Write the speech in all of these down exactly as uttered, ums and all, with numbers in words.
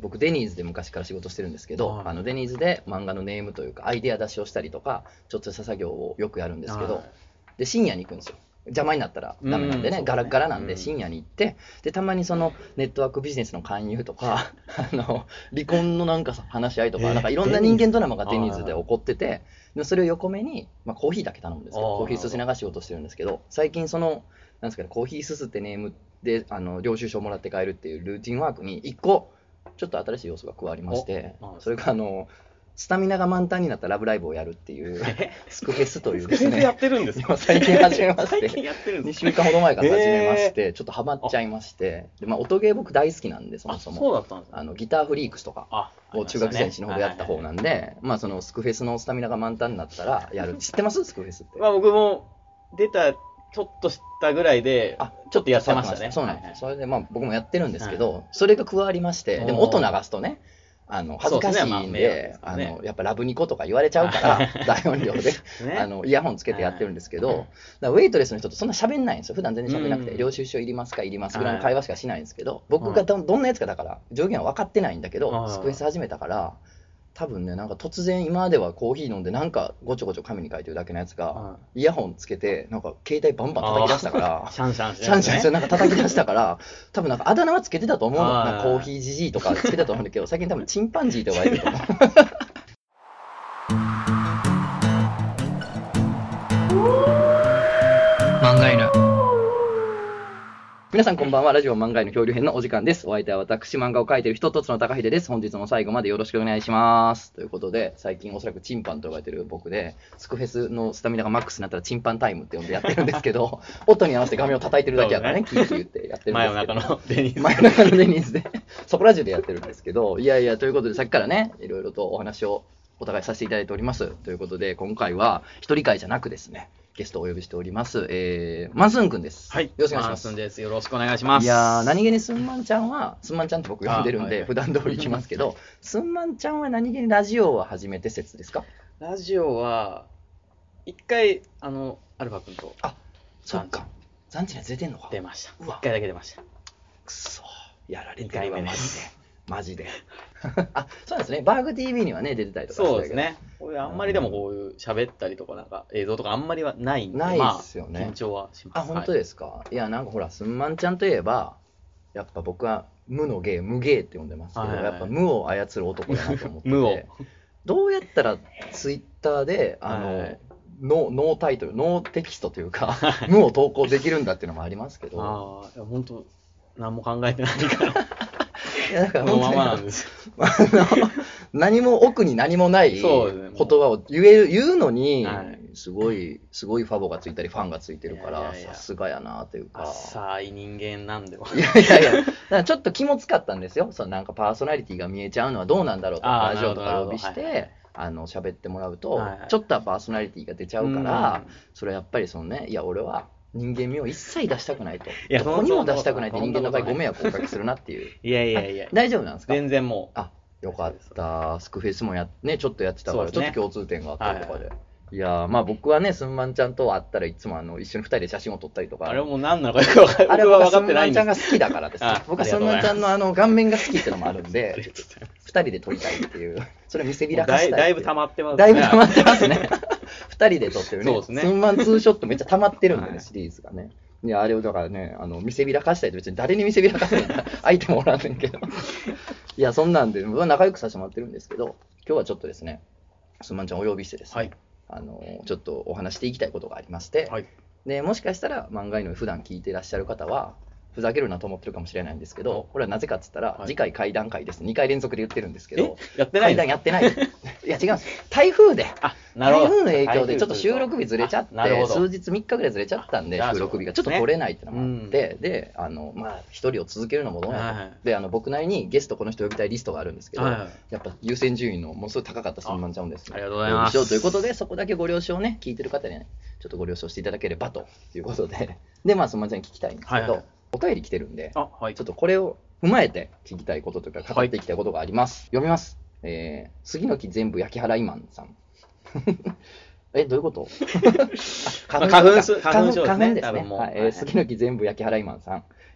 僕デニーズで昔から仕事してるんですけど、 はい、 あのデニーズで漫画のネームというかアイデア出しをしたりとかちょっとした作業をよくやるんですけど、はい、で深夜に行くんですよ。邪魔になったらダメなんでね、ガラッガラなんで深夜に行って、でたまにそのネットワークビジネスの勧誘とかあの離婚のなんか話し合いとか、なんかいろんな人間ドラマがデニーズで起こってて、でそれを横目に、まあ、コーヒーだけ頼むんですけど、コーヒーすすりながら仕事してるんですけど、最近そのなんですかね、コーヒーすすってネームであの領収書をもらって帰るっていうルーティンワークにいっこちょっと新しい要素が加わりまして、それがあのスタミナが満タンになったラブライブをやるっていうスクフェスというですね、スクフェスやってるんですか？ 最近始めまして、 最近やってるんですか？ にしゅうかんほど前から始めまして、ちょっとハマっちゃいまして、で、まあ、音ゲー僕大好きなんで、そもそも。 そうだったんです、ね、 あのギターフリークスとかを中学時代に死ぬほどやった方なんで、まあそのスクフェスのスタミナが満タンになったらやる。知ってます？スクフェスって。 まあ僕も出たちょっとしたぐらいで、あ、ちょっとやってましたね。 そうなんです。それでまあ僕もやってるんですけど、はい、それが加わりまして、でも音流すとね、あの恥ずかしいんで、ねまあね、あのやっぱラブニコとか言われちゃうから大音量で、ね、あのイヤホンつけてやってるんですけど、はい、だからウェイトレスの人とそんな喋んないんですよ。普段全然喋んなくて、うん、領収書いりますかいりますぐらいの会話しかしないんですけど、はい、僕が ど, どんなやつかだから上限は分かってないんだけど、はい、スクエス始めたから多分ね、なんか突然今まではコーヒー飲んでなんかごちょごちょ紙に書いてるだけのやつが、はい、イヤホンつけてなんか携帯バンバン叩き出したからシャンシャンして、 ね、シャンシャンしてなんか叩き出したから多分なんかあだ名はつけてたと思うの。なんかコーヒージジイとかつけてたと思うんだけど最近多分チンパンジーって呼ばれると思う漫画犬。皆さんこんばんは。ラジオ漫画犬恐竜編のお時間です。お相手は私、漫画を描いている人とつの高秀です。本日も最後までよろしくお願いします。ということで、最近おそらくチンパンと呼ばれている僕で、スクフェスのスタミナがマックスになったらチンパンタイムって呼んでやってるんですけど、音に合わせて画面を叩いてるだけやからね、キーキー言ってやってるんですけど。真夜中のデニーズ。真夜中のデニーズで、そこら中でやってるんですけど、いやいや、ということでさっきからね、いろいろとお話をお互いさせていただいております。ということで、今回は一人会じゃなくですね、ゲストをお呼びしております。えー、マンスンくんです。 はい。 よろしくお願いします。 マンスンです。よろしくお願いします。 いやー、何気にすんまんちゃんは、すんまんちゃんって僕呼んでるんで、はいはい、普段通り行きますけど、すんまんちゃんは何気にラジオは初めて説ですか？ ラジオは、一回、あの、アルファ君と。 あ、そっか。ザンチには出てんのか？ 出ました。一回だけ出ました。 くそー、やられてるわ、マジで。マジで。あ、そうですね。バーグ ティーブイ にはね、出てたりとかしてたけど。 そうですね。これあんまりでもこういう喋ったりとかなんか映像とかあんまりはないんで、 ないですよね。 まあ、緊張はします。 あ、本当ですか？はい、いや、なんかほら、すんまんちゃんといえば、やっぱ僕は無の芸、無芸って呼んでますけど、はいはい、やっぱ無を操る男だなと思ってて。無を。どうやったらツイッターで、あの、はい、ノ, ノータイトル、ノーテキストというか、無を投稿できるんだっていうのもありますけど。 ああ、いや本当、何も考えてないから。 いやだからこのままなんです何も奥に何もない言葉を言える、言うのに、はい、すごいすごいファボがついたりファンがついてるからさすがやなというか。 浅い人間なんでもいやいやいやだからちょっと気も使ったんですよ。そのなんかパーソナリティが見えちゃうのはどうなんだろうとかラジオとか呼びして、はいはい、あの喋ってもらうと、はいはい、ちょっとはパーソナリティが出ちゃうから、それはやっぱりそのね、いや俺は人間味を一切出したくないと。いや、どこにも出したくないって人間の場合ご迷惑をおかけするなっていう。 いやいやいや。 大丈夫なんですか？ 全然もう。 あ、よかった。スクフェスもやね、ちょっとやってたから、ね、ちょっと共通点があったりとかで。はいはい、いやまあ僕はね、すんまんちゃんと会ったらいつもあの一緒にふたりで写真を撮ったりとか。 あれも何なのかよく分かってない。あれはすんまんちゃんが好きだからです。僕はすんまんちゃんのあの顔面が好きっていうのもあるんで、ふたりで撮りたいっていう。それ見せびらかしたい。 だいぶ溜まってますね。 だいぶ溜まってますね。ふたりで撮ってるね。すんまんツーショットめっちゃ溜まってるんでね、シリーズがね。いや、あれをだからね、あの見せびらかしたいと別に誰に見せびらかすのか相手もおらんねんけど。いや、そんなんで、僕は仲良くさせてもらってるんですけど、今日はちょっとですね、すんまんちゃんお呼びしてですね、はい、あのちょっとお話していきたいことがありまして、はい、でもしかしたら漫画犬を普段聞いていらっしゃる方は、ふざけるなと思ってるかもしれないんですけど、これはなぜかっつったら、はい、次回怪談会です。にかい連続で言ってるんですけど、 やってない怪談やってない。いや、違うんです。台風で、あ、なるほど、台風の影響でちょっと収録日ずれちゃって、数日みっかぐらいずれちゃったんで、収録日がちょっと取れないっていうのがあって、ね、で、あの、まあ、一人を続けるのもどうやと。はいはい、で、あの、僕なりにゲストこの人呼びたいリストがあるんですけど、はいはい、やっぱ優先順位のものすごい高かったすんまんちゃんですね。 ありがとうございます。 ということで、そこだけご了承ね、聞いてる方にね、ちょっとご了承していただければということで、で、まあ、すんまんちゃんに聞きたいんですけど、はいはい、お便り来てるんで、はい、ちょっとこれを踏まえて聞きたいことというか語っていきたいことがあります。はい、読みます。えー、杉の木全部焼き払いマンさん。え、どういうこと花粉花粉症ですね。 花粉ですね。はい、えー、杉の木全部焼き払いマンさん。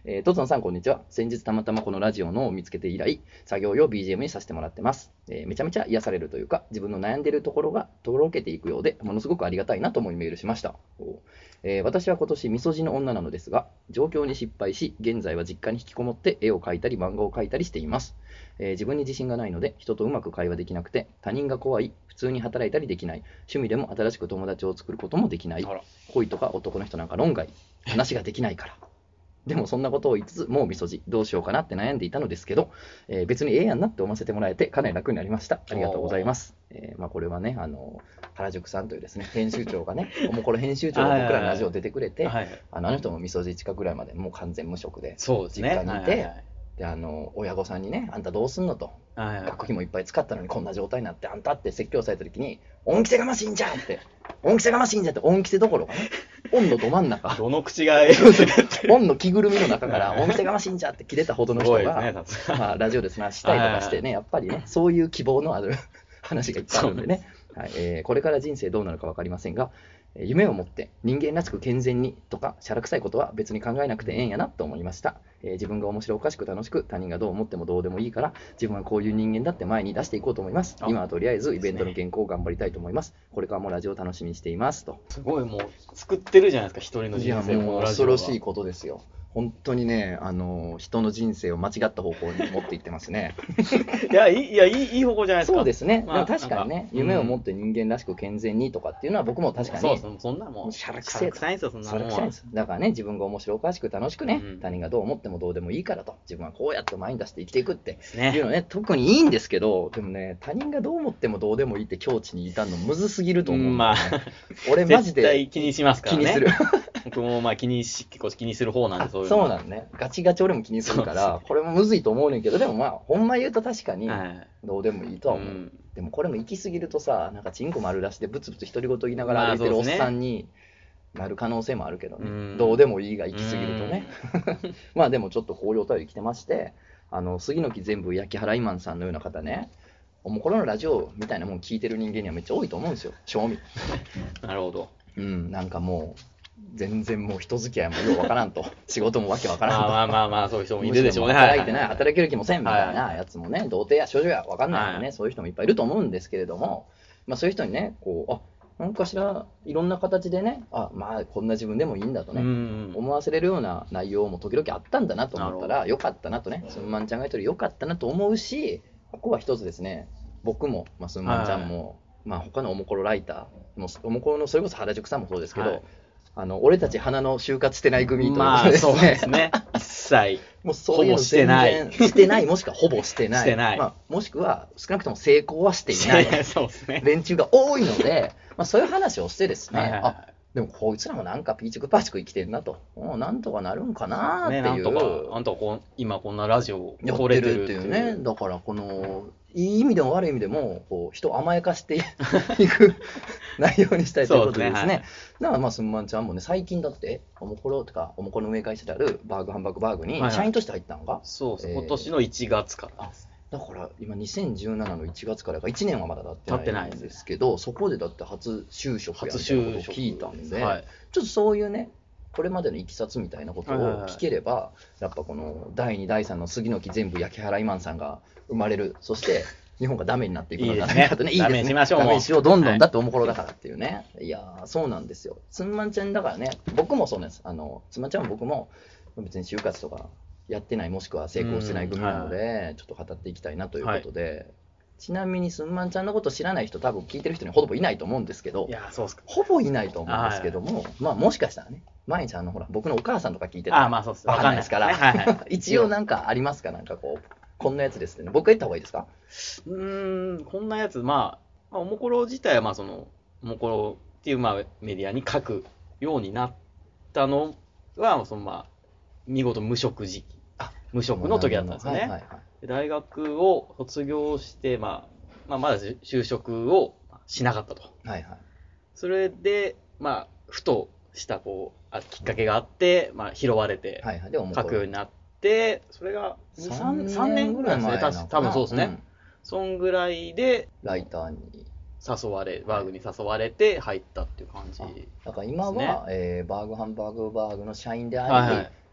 えー、とつのさん、こんにちは。先日たまたまこのラジオのを見つけて以来、作業用 ビージーエム にさせてもらってます。えー、めちゃめちゃ癒されるというか、自分の悩んでいるところがとろけていくようで、ものすごくありがたいなと思いメールしました。えー、私は今年みそじの女なのですが、状況に失敗し、現在は実家に引きこもって絵を描いたり漫画を描いたりしています。えー、自分に自信がないので、人とうまく会話できなくて、他人が怖い、普通に働いたりできない、趣味でも新しく友達を作ることもできない、恋とか男の人なんか論外、話ができないから。でもそんなことを言いつつ、もうみそじ、どうしようかなって悩んでいたのですけど、えー、別にええやんなって思わせてもらえて、かなり楽になりました。ありがとうございます。えーまあ、これはね、あの原宿さんというですね、編集長がね、もうこれ編集長が僕らのラジオ出てくれて、はいはいはい、あのあの人もみそじ近くぐらいまでもう完全無職で、 そうですね、 実家にいて、 はいはいはい、 であの親御さんにね、あんたどうすんのと、はいはい、学費もいっぱい使ったのにこんな状態になって、あんたって説教されたときに、恩着せがましいんじゃんって、恩着せがましいんじゃんって、恩着せどころかね、恩のど真ん中、 どの口が恩の着ぐるみの中から、恩着せがましいんじゃんって切れたほどの人が、ね、まあ、ラジオで話したりとかしてね、やっぱりね、そういう希望のある話がいっぱいあるんでね、はい、えー、これから人生どうなるか分かりませんが、夢を持って人間らしく健全にとかしゃらくさいことは別に考えなくてええんやなと思いました。えー、自分が面白おかしく楽しく他人がどう思ってもどうでもいいから自分はこういう人間だって前に出していこうと思います。今はとりあえずイベントの原稿を頑張りたいと思います。これからもラジオを楽しみにしていますと。 すごいもう作ってるじゃないですか、一人の人生を。 もう恐ろしいことですよ。本当にね、あの人の人生を間違った方向に持っていってますね。 いや、いい、いや、いい、いい方向じゃないですか。 そうですね。 まあ、 でも確かにね、夢を持って人間らしく健全にとかっていうのは僕も確かに、 そうそう、そんなもん。 しゃらくせえと。 しゃらくさいんですよ、そんなもんは。 しゃらくさいんです。だからね、自分が面白おかしく楽しくね、うん、他人がどう思ってもどうでもいいからと、自分はこうやって前に出して生きていくっていうのね、特にいいんですけど、でもね、他人がどう思ってもどうでもいいって境地にいたのむずすぎると思う、ね。 まあ、 俺マジで絶対気にしますからね。 気にする。 僕もまあ気にし、結構気にする方なんで、 そういうの。そうなんね。ガチガチ俺も気にするから、これもむずいと思うねんけど、でもまあ、ほんま言うと確かに、どうでもいいとは思う。はい、うん、でもこれも行き過ぎるとさ、なんかチンコ丸出しでブツブツ独り言言いながら歩いてるおっさんになる可能性もあるけどね。まあ、どうでもいいが行き過ぎるとね。まあでもちょっとこういうお便り来てまして、あの、杉の木全部焼き払いマンさんのような方ね、もうこれのラジオみたいなもん聞いてる人間にはめっちゃ多いと思うんですよ、正味。 なるほど。 うん、なんかもう、全然もう人付き合いもようわからんと、仕事もわけわからんと、 まあまあまあ、そういう人もいるでしょうね。 働いてない、働ける気もせんみたいなやつもね、童貞や少女やわかんないからね、そういう人もいっぱいいると思うんですけれども、まあそういう人にね、こう、あ、なんかしらいろんな形でね、あ、まあこんな自分でもいいんだとね、思わせれるような内容も時々あったんだなと思ったら、よかったなとね、すんまんちゃんが言ってるよかったなと思うし、ここは一つですね、僕も、まあ、すんまんちゃんも、まあ他のおもころライターも、おもころのそれこそ原宿さんもそうですけど、はい、あの俺たち花の就活してない組ということですね。 まあそうですね。一切。 もうそういうの全然してない、もしくはほぼしてない。 してない。 まあ、もしくは少なくとも成功はしていないそうですね。 連中が多いので、まあ、そういう話をしてですね、はいはいはい、あ、でもこいつらもなんかピーチクパーチク生きてるなと、もうなんとかなるんかなっていう。ね、なんとか、あんたこ今こんなラジオをやってるっていうね。だからこのいい意味でも悪い意味でもこう人を甘やかしていく内容にしたいということでですね。はい、だからまあすんまんちゃんもね、最近だっておもころとかおもころの運営会社であるバーグハンバーグバーグに社員として入ったのが、はいはい、 そうです、えー、今年のいちがつからですね。 だから今にせんじゅうななのいちがつからがいちねんはまだ経ってないんですけど、そこでだって初就職やみたいなことを聞いたんで、はい、ちょっとそういうね、これまでのいきさつみたいなことを聞ければ、はいはいはい、やっぱこのだいにだいさんの杉の木全部焼き払いマンさんが生まれる、そして日本がダメになっていくのではないかとね、いいですね。ダメしましょう。ダメしよう、どんどんだっておもころだからっていうね。はい、いやー、そうなんですよ。つんまんちゃんだからね、僕もそうなんです。あの、つんまんちゃんも僕も別に就活とかやってない、もしくは成功してない組なので、はい、ちょっと語っていきたいなということで、はい、ちなみにすんまんちゃんのこと知らない人、多分聞いてる人にほぼいないと思うんですけど、 いやそうすか、 ほぼいないと思うんですけども、まあもしかしたらね、毎日あのほら僕のお母さんとか聞いてたら分かんないですから、はいはい、一応なんかありますか、なんかこうこんなやつですね。僕が言った方がいいですか？ うーん、こんなやつ、まあ、まあ、おもころ自体はまあそのおもころっていうまあメディアに書くようになったのはそのまあ見事無職時期、あ、無職の時だったんですよね。はいはいはい、大学を卒業して、まあ、まあまだ就職をしなかったと。はいはい、それでまあふとしたこうあきっかけがあって、まあ拾われて書くようになって。で、それがさんねんぐらいですね、確か多分そうですね、うん。そんぐらいで、 ライターに誘われ、バーグに誘われて入ったっていう感じ、ね。 だから今は、えー、バーグハンバーグバーグの社員であり、はいはい、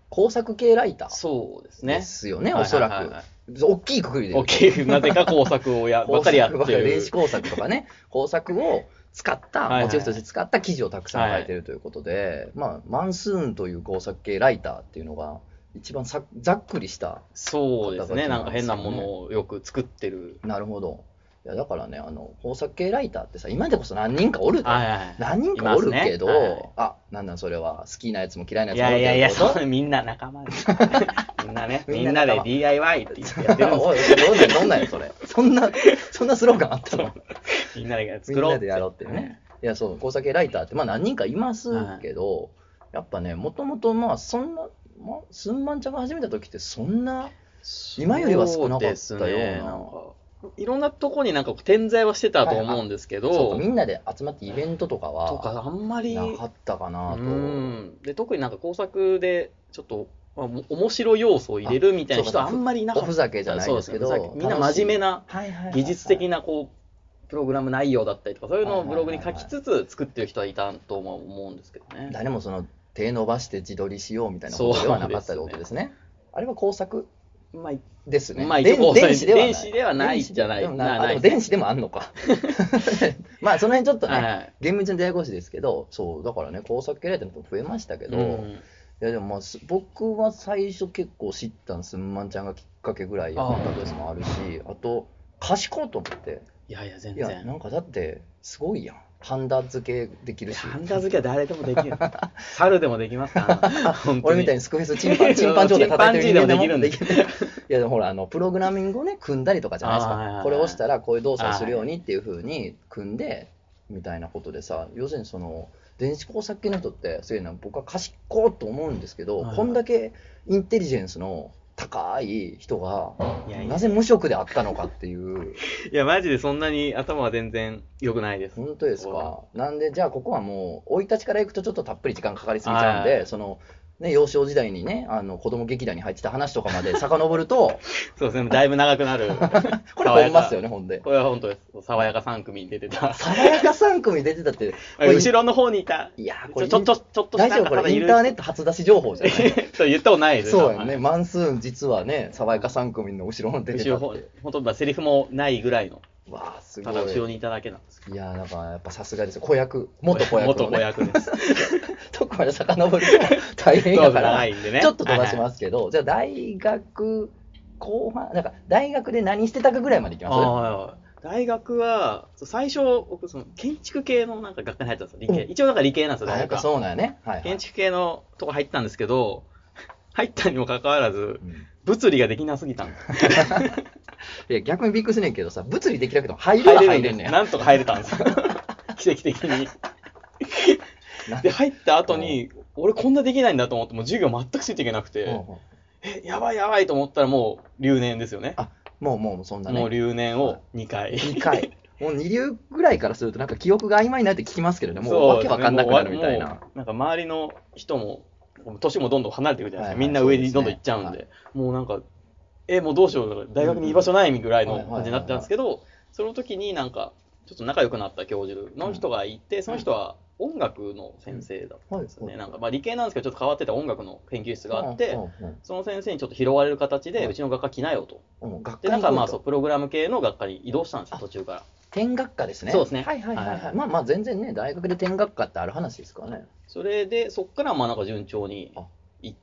工作系ライターそうですね。 ですよね、おそらく。 はいはいはいはい大きいくくりで言うと。 大きい、なぜか工作をやばっかりやってる。 電子工作とかね、工作を使った、モチーフとして使った記事をたくさん書いてるということで、はいはい、まあ、マンスーンという工作系ライターっていうのが、一番さざっくりした、 そうですね、なんか変なものをよく作ってる。 なるほど。いやだからね、あの工作系ライターってさ、今でこそ何人かおるで、 はいはい、 何人かおるけど、 ねはい、 あ、なんなんそれは、好きなやつも嫌いなやつもおるけど、 いやいやいや、そうみんな仲間です。みんなね、みんなで ディーアイワイって言ってやってるんですよ。 おい、どんなんやそれ。そんな、そんなスローガンあったのみんなで作ろうって。 みんなでやろうっていうね。いや、そう、工作系ライターって、まあ何人かいますけど、はい、やっぱね、もともとまあ、そんな、まあ、スンマンちゃんが始めた時ってそんな今よりは少なかったような、 ね、なんかいろんなとこになんか点在はしてたと思うんですけど、はい、 そうかみんなで集まってイベントとかはとかあんまりなかったかなと。 うんで特になんか工作でちょっと、まあ、面白い要素を入れるみたいな人はあんまりいなかった。 おふざけじゃないですけど、 ね、みんな真面目な技術的なこうプログラム内容だったりとかそういうのをブログに書きつつ作ってる人はいたと思うんですけどね。 誰もその手伸ばして自撮りしようみたいなことではなかったってことですね。あれは工作まあ、 ですね。 まあ、 電子ではない。電子ではないじゃない。 でもなでも電子でもあんのか。まあ、その辺ちょっとね、はい、厳密にややこしいですけど、そう、だからね、工作系ライターの人増えましたけど、うん、いやでもまあ、僕は最初結構知ったんすんまんちゃんがきっかけぐらいやったケースもあるし、あと、賢いと思って。 いやいや、全然。 いや、なんかだって、すごいやん。ハンダ付けできるし。 ハンダ付けは誰でもできる。猿でもできますから。 俺みたいにスクフェスチンパン、チンパン状態叩いてる人間でもできるんで。いやでもほら、あの、プログラミングをね、組んだりとかじゃないですか。これを押したらこういう動作をするようにっていう風に組んで、みたいなことでさ、要するにその、電子工作系の人って、そういうのは僕は賢いと思うんですけど、こんだけインテリジェンスの高い人がなぜ無職であったのかっていう。 いやマジでそんなに頭は全然良くないです。 本当ですか。なんでじゃあここはもう生い立ちからいくとちょっとたっぷり時間かかりすぎちゃうんで、そのね、幼少時代にね、あの子供劇団に入ってた話とかまで遡るとそうですね、だいぶ長くなる。 これ本ますよね、ほんで。 これは本当です。爽やかさん組に出てた。 爽やかさん組に出てたって、 後ろの方にいた。 いやこれちょっとちょっと大丈夫これインターネット初出し情報じゃない。 そう言ったことないです。 そうやね。マンスーン実はね、爽やかさん組の後ろに出てたって。後ろ本当セリフもないぐらいの。 わあすごい。 ただ後ろにいただけなんです。 いやなんかやっぱさすがですよ。子役、元子役、ね。 元子役です。 どこまで遡ると大変やから、 ね、 ちょっと飛ばしますけど、はいはい、じゃあ大学後半なんか大学で何してたかぐらいまでいきます？ あ大学は最初僕その建築系のなんか学科に入ったんですよ。理系、うん、一応なんか理系なんですよ。大学は。 そうなんやね。はいはい、 建築系のとこ入ったんですけど、入ったにもかかわらず、うん、物理ができなすぎたんです。 いや逆にびっくりするねんけどさ、物理できなくても入るは入れんねん。 なんとか入れたんですよ。奇跡的に。で入った後に俺こんなできないんだと思ってもう授業全くついていけなくて、うんうん、えやばいやばいと思ったらもう留年ですよね。 あもうもうそんなね。 もう留年をにかい。 にかい。もうに流ぐらいからするとなんか記憶が曖昧になって聞きますけどね。もうわけわかんなくなるみたいな。 なんか周りの人も年もどんどん離れていくじゃないですか。みんな上にどんどん行っちゃうんで、はい、もうなんかえもうどうしよう大学に居場所ないぐらいの感じになってたんですけど、その時になんかちょっと仲良くなった教授の人がいて、その人は音楽の先生だったんですよね。なんかまあ理系なんですけどちょっと変わってた音楽の研究室があって、その先生にちょっと拾われる形でうちの学科来なよと。でなんかまあそうプログラム系の学科に移動したんですよ途中から。 転学科ですね。 そうですね。 はいはいはいはい。まあまあ全然ね大学で転学科ってある話ですからね。 それでそっからまあなんか順調に行って。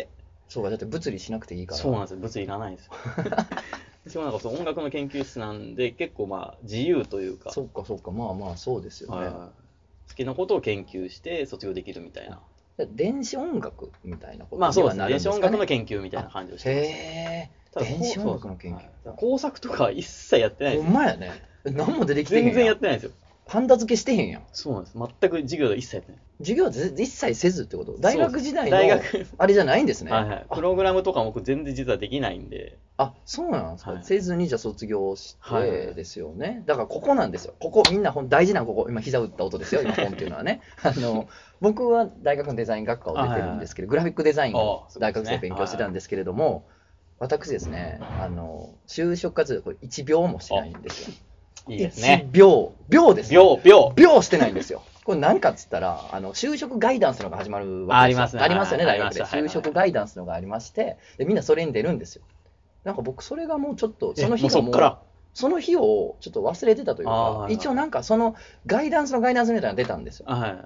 そうかだって物理しなくていいから。 そうなんですよ。物理いらないんですよ。しかもなんかそう音楽の研究室なんで結構まあ自由というか。 そうかそうかまあまあそうですよね。 好きなことを研究して卒業できるみたいな。 電子音楽みたいなことまあそうですね。電子音楽の研究みたいな感じをしてます。 へえ。電子音楽の研究。 工作とかは一切やってないです。 ほんまやね。何も出てきてへんやん。 全然やってないですよ。 ハンダ付けしてへんやん。 そうなんです。全く授業で一切やってない。 授業は一切せずってこと？大学時代のあれじゃないんですね。 はいはい。プログラムとかも全然実はできないんで。 あ、そうなんですか。はい、せずにじゃあ卒業してですよね。はい、だからここなんですよ。ここみんな大事なここ今膝打った音ですよ。今本っていうのはね。あの僕は大学のデザイン学科を出てるんですけど、グラフィックデザインを大学生勉強してたんですけれども、私ですね、あの就職活動いちびょうもしてないんですよ。 いいですね。 いちびょう、秒です、ね。 秒、秒。 秒してないんですよ。 これ何かっつったら、あの就職ガイダンスのが始まるわけですよ。 ありますね。 ありますよね、 はい大学で。 ありました就職ガイダンスのがありまして、でみんなそれに出るんですよ。なんか僕、それがもうちょっと、その日えもうそがもうっからその日をちょっと忘れてたというかあーはいは、い一応なんかそのガイダンスのガイダンスみたいなのが出たんですよ。 はい。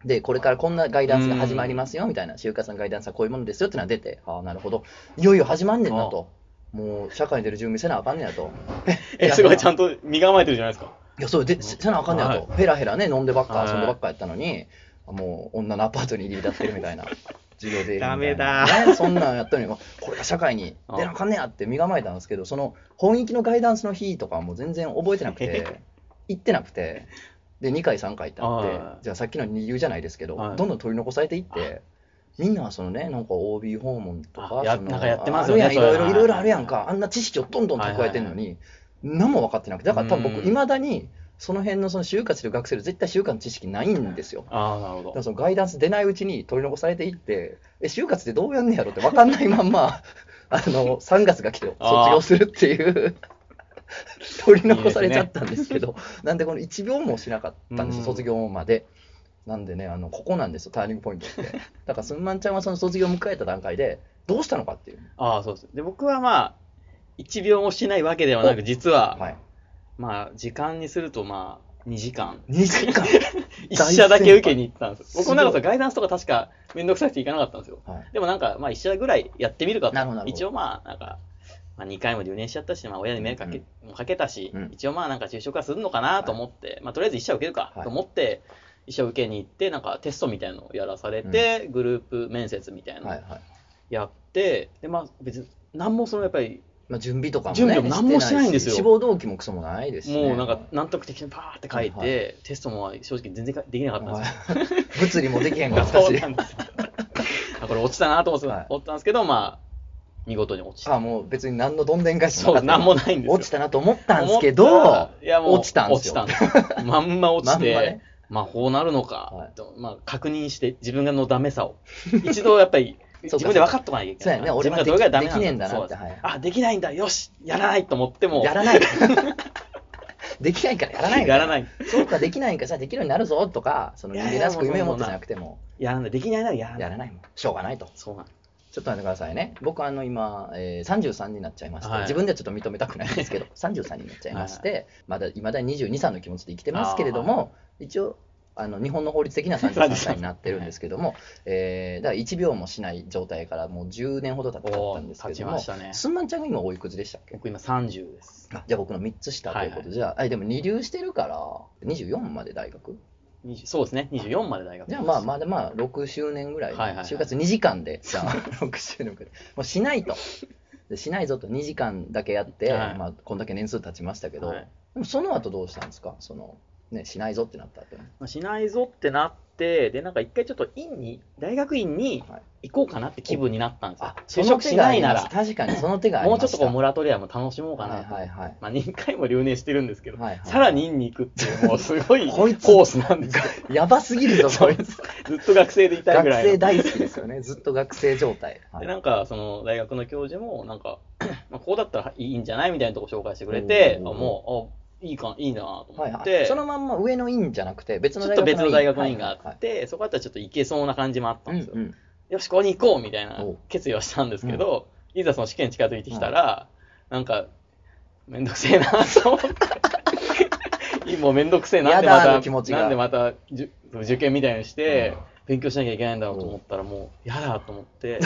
で、これからこんなガイダンスが始まりますよみたいな、就活のガイダンスはこういうものですよっていうのが出て、ああ、なるほど、いよいよ始まんねんなと、もう社会に出る準備せなあかんねやと。 え、すごい、ちゃんんと身構えてるじゃないですか。 いや、そうで、せなあかんねやと、 はヘラヘラね、飲んでばっか、 はい遊んでばっかやったのに、もう女のアパートに入り浸ってるみたいな、授業でみたいな、 ダメだね、そんなんやったのに、これが社会に出なあかんねやって身構えたんですけど、その本域のガイダンスの日とかはもう全然覚えてなくて、行ってなくて、で、にかい、さんかいってあってはい、 じゃあさっきの二流じゃないですけど、 はいどんどん取り残されていって、みんなそのね、なんか オービー 訪問とか、そのあやなんかやってますよねあるやん、いろいろ、 そういうのいろいろあるやんか、あんな知識をどんどん蓄えてんのに、何も分かってなくて、だから多分僕、 うんいまだに、その辺のその就活してる学生で絶対就活の知識ないんですよ。 ああ、なるほどだから。そのガイダンス出ないうちに取り残されていって、え、就活ってどうやんねやろって分かんないまんま、あの、さんがつが来て卒業するっていう、取り残されちゃったんですけど、なんでこのいちびょうもしなかったんですよ、 うん卒業まで。なんでね、あのここなんですよ、ターニングポイントって。だから、すんまんちゃんはその卒業を迎えた段階で、どうしたのかっていう。 ああ、そうです。で、僕はまあ、いちびょうもしないわけではなく、実は、 はい、 まあ、時間にすると、まあ、にじかん。 にじかん一社だけ受けに行ったんです。 すごい僕もなんかさ、ガイダンスとか確かめんどくさくて行かなかったんですよ。 はいでもなんか、まあ一社ぐらいやってみるかと。 なるほどなるほど一応まあ、なんか、まあ、にかいも留年しちゃったし、まあ、親に迷惑かけ,、もかけたし、 うん一応まあなんか就職はするのかなと思って、まあとりあえず一社受けるかはいと思って、一社受けに行って、なんかテストみたいなのをやらされて、グループ面接みたいなのをはいはい。 やって、でまあ別に何もそのやっぱり、 まあ、準備とかもね、 準備も何もしないんですよ志望動機もクソもないですし、ね、 もうなんか何となく的にパーって書いて、 はいはテストも正直全然できなかったんですよ。 はい物理もできへんかったしそうなんですよあこれ落ちたなと思ってはい思ったんですけど、まあ、見事に落ちた。 あもう別に何のどんでん返しもそう、 なかったなんもないんですよ。 落ちたなと思ったんですけ思っどたらいやもう落ちたんですよ落ちたんですよまんま落ちて、 まんまねまあ、こうなるのか、 はいとまあ、確認して、自分のダメさを。一度やっぱり、 そうか自分で分かっとかなきゃいけない。 そうやね自分がどれぐらいダメなんだできねえんだなってそうはいあ、できないんだ、よし、やらないと思っても、 やらないできないからやらないやらない。 そうかできないんかさできるようになるぞとかその人間らしく夢を持ってじゃなくてもやらない。できないならやらない。 やらないもんしょうがないとそうなんちょっと待ってくださいね僕あの今、えー、さんじゅうさんになっちゃいまして、 はい自分ではちょっと認めたくないんですけどさんじゅうさんになっちゃいまして、まだいまだににじゅうにさいの気持ちで生きてますけれども一応あの日本の法律的にはさんじゅうさんさいになってるんですけども、えーだからいちびょうもしない状態からもうじゅうねんほど経ったんですけおー経ちども、 ましたねすんまんちゃんが今おいくつでしたっけ？ 僕今さんじゅうです。 あじゃあ僕のみっつ下ということで、 はいはいじゃああでも二流してるからにじゅうよんまで大学にじゅうそうですね、にじゅうよんまで大学じゃあまあまだまあろくしゅうねんぐらい、 はいはいはい就活にじかんでじゃあろくしゅうねんぐらいもうしないとでしないぞとにじかんだけやって、 はいまあ、こんだけ年数経ちましたけど、 はいでもその後どうしたんですかその、ね、しないぞってなった後にまあ、しないぞってなって、で、なんか一回ちょっと院に、大学院にはい行こうかなって気分になったんですよあ。 就職しないなら、 確かにその手がありましたもうちょっとこうモラトリアム楽しもうかなと。 はいはいはいまあにかいも留年してるんですけど、 はいはいさらに院に行くっていう、もうすごいコこいつースなんですよ。 やばすぎるぞこいつずっと学生でいたいぐ学らいの。 生大好きですよねずっと学生状態、はいで、なんか、その、大学の教授も、なんか、まあこうだったらいいんじゃないみたいなとこ紹介してくれて、 おーあもう、あいいか、いいなと思はいはいって、 そのまんま上の院じゃなくて別のちょっと別の大学の院があはいはいって、そこだったらちょっと行けそうな感じもあったんですよ。 はいうんうんよし、ここに行こうみたいなおう決意はしたんですけど、いざその試験近づいてきたら、なんか、めんどくせえなと思って、もうめんどくせえなんでまやだた、 の気持ちがなんでまたじゅ受験みたいにしてうん、 勉強しなきゃいけないんだろうと思ったら、もう、やだと思って、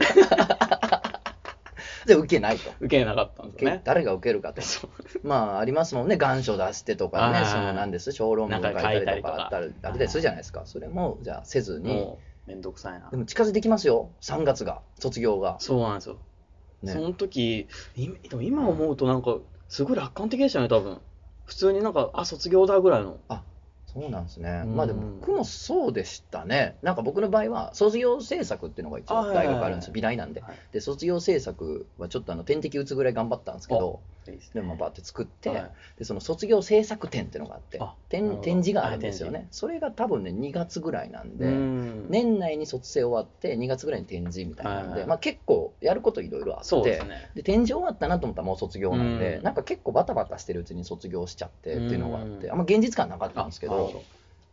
で受けないと受けなかったんですよね。 誰が受けるかとまあありますもんね願書出してとかねはいその何です小論文書いたりとかなんか書いたりとかあったりあったりするじゃないですかそれもじゃあせずにもう、めんどくさいなで。も近づいてきますよさんがつが卒業がそうなんですよ。 ねその時、いでも今思うとなんか、すごい楽観的でしたね、多分。普通になんか、あ、卒業だぐらいの。 あそうなんですね、 うんまあでも僕もそうでしたねなんか僕の場合は卒業制作っていうのが一応大学あるんですよ美大なんではいで卒業制作はちょっとあの点滴打つぐらい頑張ったんですけどいいですねでもまあバーって作って、 はいでその卒業制作展っていうのがあってあなる展ほど展示があるんですよはねそれが多分ねにがつぐらいなんで、 うん年内に卒生終わってにがつぐらいに展示みたいなんで、 はいはいまあ、結構やることいろいろあってそうですね。 で展示終わったなと思ったらもう卒業なんで、 うんなんか結構バタバタしてるうちに卒業しちゃってっていうのがあって、 うんあんま現実感なかったんですけどあなるほ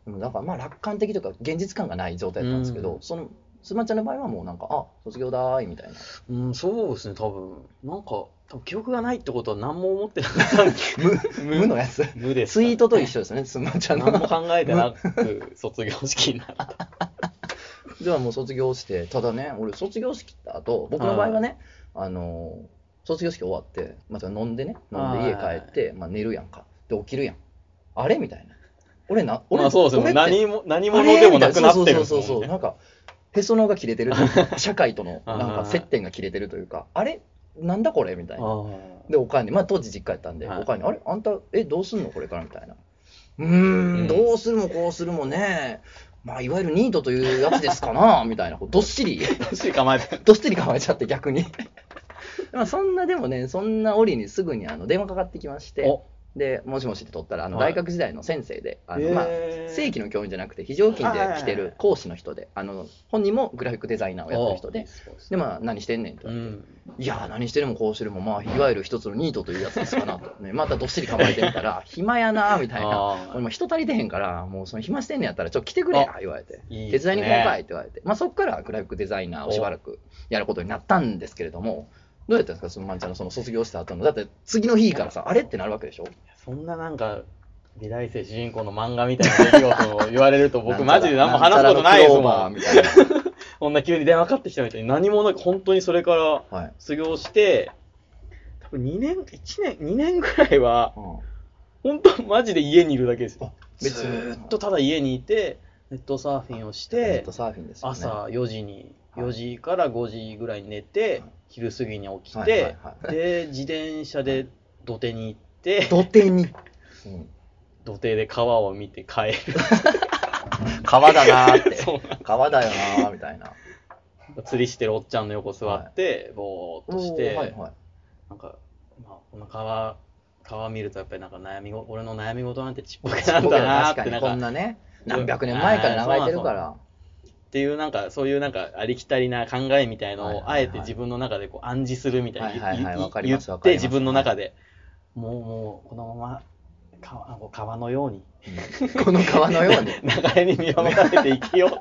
でもだからまあ楽観的というか現実感がない状態だったんですけど、 うんそのすまちゃんの場合はもうなんかあ卒業だーいみたいな。 うん、そうですね、多分なんか多分記憶がないってことは何も思ってなかったんで無無のやつ無です、 ツイートと一緒ですねすまちゃんの。 何も考えてなく卒業式になったではもう卒業して、ただね俺卒業式った後僕の場合はね、あの卒業式終わってまた飲んでね飲んで家帰って、まあ、寝るやんかで起きるやんあれみたいな俺な俺、 まあそうですよ、 俺って何も何者でもなくなってるんですそうそうそうそう、 もんね。 なんかへその緒が切れてるというか社会とのなんか接点が切れてるというかあれなんだこれみたいな。 あでおかんにまあ当時実家やったんで、 はいおかんにあれあんたえどうすんのこれからみたいな。うーん、 うんどうするもこうするもねまあいわゆるニートというやつですかなみたいなどっしりあ、どっしり構えてる。 どっしり構えちゃって逆にまあそんなでもねそんな折にすぐにあの電話かかってきましておでもしもしって取ったらあのはい大学時代の先生で、あのへーまあ、正規の教員じゃなくて非常勤で来てる講師の人であの本人もグラフィックデザイナーをやってる人でで、まあ、何してんねんと言われて、 うん、 いやー何してるもこうしてるも、まあ、いわゆる一つのニートというやつですかなと、ね、またどっしり構えてみたら暇やなーみたいなあー俺も人足りてへんからもうその暇してんねやったらちょっと来てくれや言われていい手ですね伝いに行こうかいって言われて、まあ、そこからグラフィックデザイナーをしばらくやることになったんですけれどもどうやったんですか、すんまんちゃんのその卒業した後のだって次の日からさあれってなるわけでしょ。 そんななんか美大生主人公の漫画みたいな出来事を言われると僕マジで何も話すことないですもん。 なんちゃらのクローバーみたいなこんな急に電話かかってきたみたいに何もなく本当にそれからはい卒業して多分にねんいちねんにねんぐらいはうん本当マジで家にいるだけですよ。 別ずにーっとただ家にいてネットサーフィンをしてネットサーフィンですよね。 朝よじにはいよじからごじぐらいに寝て、 はい昼過ぎに起きて、 はいはいはいで自転車で土手に行って土手に、うん、 土手で川を見て帰る川だなーってそう川だよなーみたいな釣りしてるおっちゃんの横座って、ぼーっとして、 おーはいはいなんか、まあ、この川川見るとやっぱりなんか悩みご俺の悩み事なんてちっぽけなんだなーってなんか確かにこんなね何百年前から流れてるからっていうなんかそういうなんかありきたりな考えみたいのはいはいはいをあえて自分の中でこう暗示するみたいにはいはいはい言わかり言ますわかりますって自分の中でもうもうこのまま川川のようにうんこの川のように流れに身を任せて生きよう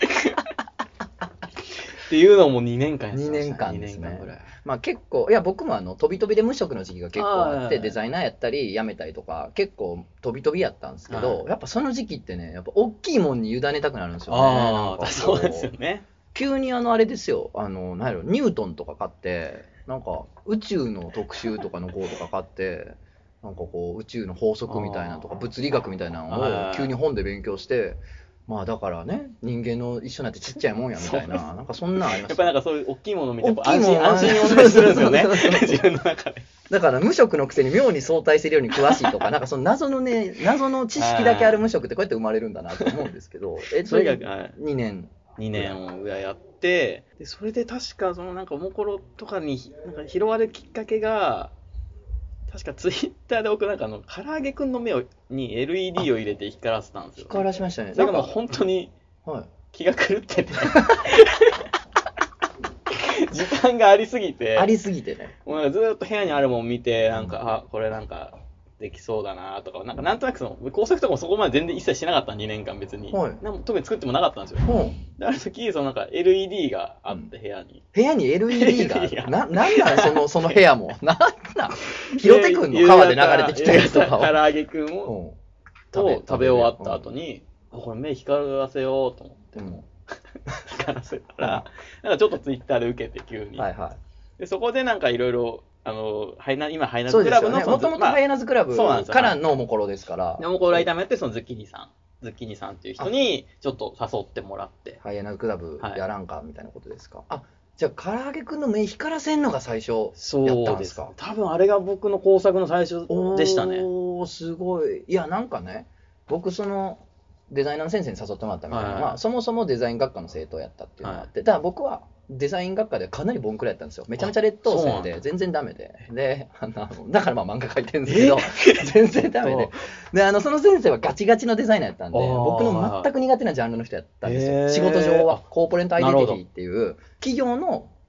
っていうのをもうにねんかんやってましたにねんかんですねにねんかんぐらい。 まあ結構いや僕もあの飛び飛びで無職の時期が結構あってはいデザイナーやったり辞めたりとか結構飛び飛びやったんですけど、 はいやっぱその時期ってねやっぱ大きいもんに委ねたくなるんですよね。なんああ、 かこそうですよね。 急にあのあれですよあのなんやろニュートンとか買ってなんか宇宙の特集とかの号とか買ってなんかこう宇宙の法則みたいなのとかあー物理学みたいなのをはい急に本で勉強してまあだからね人間の一緒になってちっちゃいもんやみたいななんかそんなんありまやっすよぱりなんかそういう大きいものを見てこう安大きいもの心安心をお願いするんですよねそうそうそう自分の中で。 だから無職のくせに妙に相対性理論に詳しいとかなんかその謎のね謎の知識だけある無職ってこうやって生まれるんだなと思うんですけどえそれがはいにねんにねんをやってでそれで確かそのなんかおもころとかになんか拾われるきっかけが確かツイッターで僕なんかあの唐揚げくんの目をに エルイーディー を入れて光らせたんですよ、 光らしましたねそれがもうなんか本当にはい気が狂ってて時間がありすぎてありすぎてねもうなんかずーっと部屋にあるもん見てなんかあこれなんかできそうだなとかなんかなんとなくその工作とかもそこまで全然一切してなかったにねんかん別に、 はいなんか特に作ってもなかったんですよ。 うんである時そのなんか エルイーディー があって部屋に、 部屋に エルイーディー があエルイーディーるななんなんそのその部屋もなんなん拾ってくんの川で流れてきたやつとかを唐揚げくんをうんと食べ終わった後に、あこれ目光らせようと思って、 うん光らせたら、なんかちょっとツイッターで受けて急に、 はいはでそこでなんかいろいろあのハイナ今ハイいナそうですよねズクラブのもともとハイエナズクラブそうなんですよからのもころですからでもこうライターもやってそのズッキーニさんズッキーニさんっていう人にちょっと誘ってもらってハイエナズクラブやらんかみたいなことですか、あじゃあ唐揚げくんの目光らせんのが最初やったそんうでですすか。 多分あれが僕の工作の最初でしたね。 おーすごいいやなんかね僕そのデザイナーの先生に誘ってもらったみたいなのは、 はいはいそもそもデザイン学科の生徒やったっていうのがあって、だから僕はデザイン学科でかなりボンクラやったんですよ。めちゃめちゃ劣等あそうなんだ生で全然ダメでであのだからまあ漫画描いてるんですけど全然ダメでであのその先生はガチガチのデザイナーやったんであー僕の全く苦手なジャンルの人やったんですよ。 へー仕事上はあコーポレートアイデンティティっていう企業の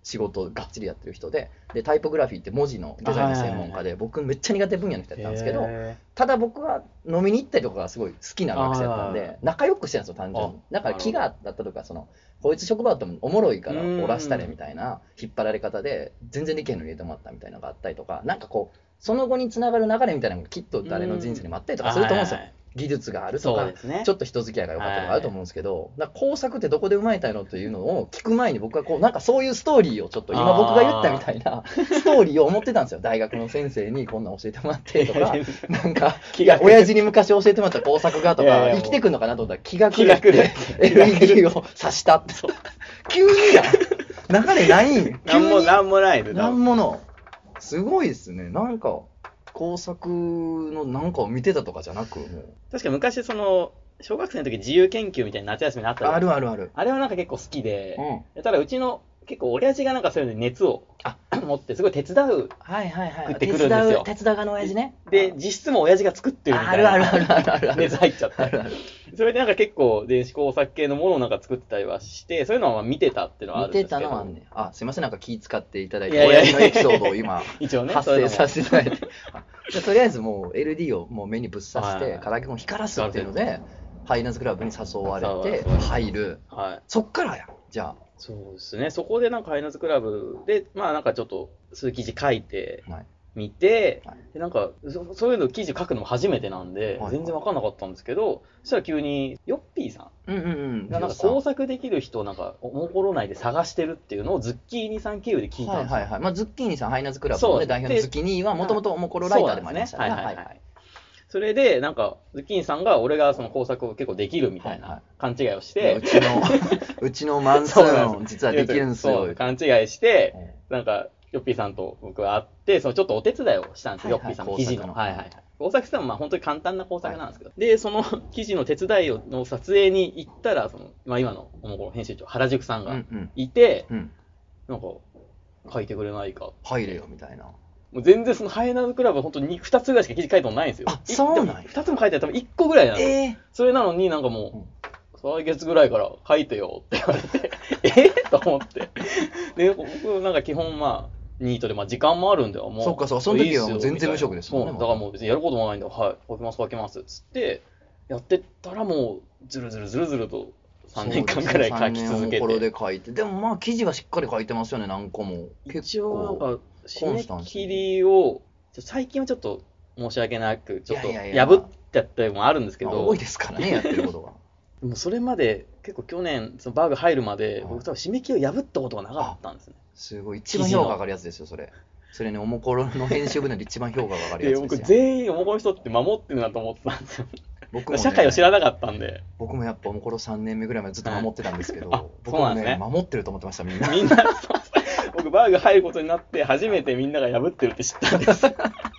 仕事をがっちりやってる人で、でタイポグラフィーって文字のデザインの専門家で、僕めっちゃ苦手分野の人やったんですけど、 へただ僕は飲みに行ったりとかがすごい好きな学生だったんはいはいはで、仲良くしてるんですよ、単純に。 あだから気があったとか、そのこいつ職場だとおもろいからおらしたれみたいな引っ張られ方で、全然できへんのに入れてもらったみたいなのがあったりとか、なんかこうその後につながる流れみたいなのがきっと誰の人生にもあったりとかすると思うんですよ。 はいはいはい技術があるとか、 そうですねちょっと人付き合いが良かったとかあると思うんですけど、だから工作ってどこで生まれたのというのを聞く前に、僕はこうなんかそういうストーリーをちょっと今僕が言ったみたいなストーリーを思ってたんですよ。大学の先生にこんなん教えてもらってとか、なんかいや親父に昔教えてもらった工作がとかいやいやもう生きてくんのかなと思ったら気が狂気が狂ってってエルイーディー を挿したって。急にやん、流れないん、急なんもになんもないでなんもの、すごいですね。なんか工作のなんかを見てたとかじゃなく、もう確か昔その小学生の時自由研究みたいな夏休みにあったじゃなあいですか。 るあるある。 あれはなんか結構好きで、 うん、 ただうちの結構親父がなんかそういうのに熱を持ってすごい手伝う。 はいはいはい。 作ってくるんですよ手伝う、手伝う側の親父ね。 で、実質も親父が作ってるみたいあるあるあるなあるあるある。 熱入っちゃって。 あるある。 それでなんか結構電子工作系のものをなんか作ってたりはして、そういうのはまあ見てたっていうのはあ見るんですけど。 てたのはね、あ、すいません、なんか気使っていただいて、 いやいやいや親父のエピソードを今、 一応ね、 発生させていただいて。あじゃあとりあえずもう エルディー をもう目にぶっ刺しはいて、唐揚げも光らすっていうので、ハイナーズクラブに誘われてそうそう入る。 はい。 そっからやん、じゃそうですね。そこでなんかハイナーズクラブで、まあなんかちょっと数記事書いてあ。はいみて、 はいでなんかそそういうの記事書くのも初めてなんで、 はい全然わかんなかったんですけど、そしたら急にヨッピーさんうんうんうん。 がなんか工作できる人をなんかおもころ内で探してるっていうのをズッキーニさん経由で聞いたんですよ。 はいはいはい。まあ、ズッキーニさん、ハイナーズクラブそうの、ね、代表のズッキーニはもともとおもころライターでもありましたね。 そうなんですねはいはいはいそれで、なんか、ズッキーニさんが俺がその工作を結構できるみたいはいはない勘違いをして、 うちの、うちのマンスーン、実はできるんですよ。 そう勘違いして、なんか、ヨッピーさんと僕は会って、そのちょっとお手伝いをしたんですよ、ヨッピーさんの記事の。 工作のはいはい。工作してもまあ本当に簡単な工作なんですけど。で、その記事の手伝いをの撮影に行ったら、その、まあ今のおもころ編集長、原宿さんがうんうんいて、 うん。 なんか、書いてくれないか。 入れよ、みたいな。 もう全然そのハイナーズクラブは本当にふたつぐらいしか記事書いたことないんですよ。 あそうなんやふたつも書いてたら多分いっこぐらいなの。 ええそれなのになんかもう、来月ぐらいから書いてよって言われて、えと思って。で、僕なんか基本まあ、ニートで、まあ時間もあるんで、もう。 そっかそうその時はもう全然無職ですもんねそう、だからもう別にやることもないんで、はい、書きます書きますっつって、やってったらもう、ずるずるずるずるとさんねんかんぐらい書き続けこれて。 で書いて。でもまあ、記事はしっかり書いてますよね、何個も。 一応なんか、締めコンスタンス切りを、ちょ最近はちょっと申し訳なく、ちょっといやいやいや破っちゃったりもあるんですけまあど、 多いですからね、やってることが。 でもそれまで結構去年、そのバーグ入るまで、 はい僕多分締め切りを破ったことがなかったんですね。 すごい、一番評価が上がるやつですよ、それ。それね、おもころの編集部内で一番評価が上がるで、 やつですよ。 僕全員おもこの人って守ってるなと思ってたんですよ。 僕もね社会を知らなかったんで、 僕もやっぱおもころさんねんめぐらいまでずっと守ってたんですけど、 はいあ僕もねそうなんですね守ってると思ってました、みんな。 みんな、そう僕バーグ入ることになって初めてみんなが破ってるって知ったんです。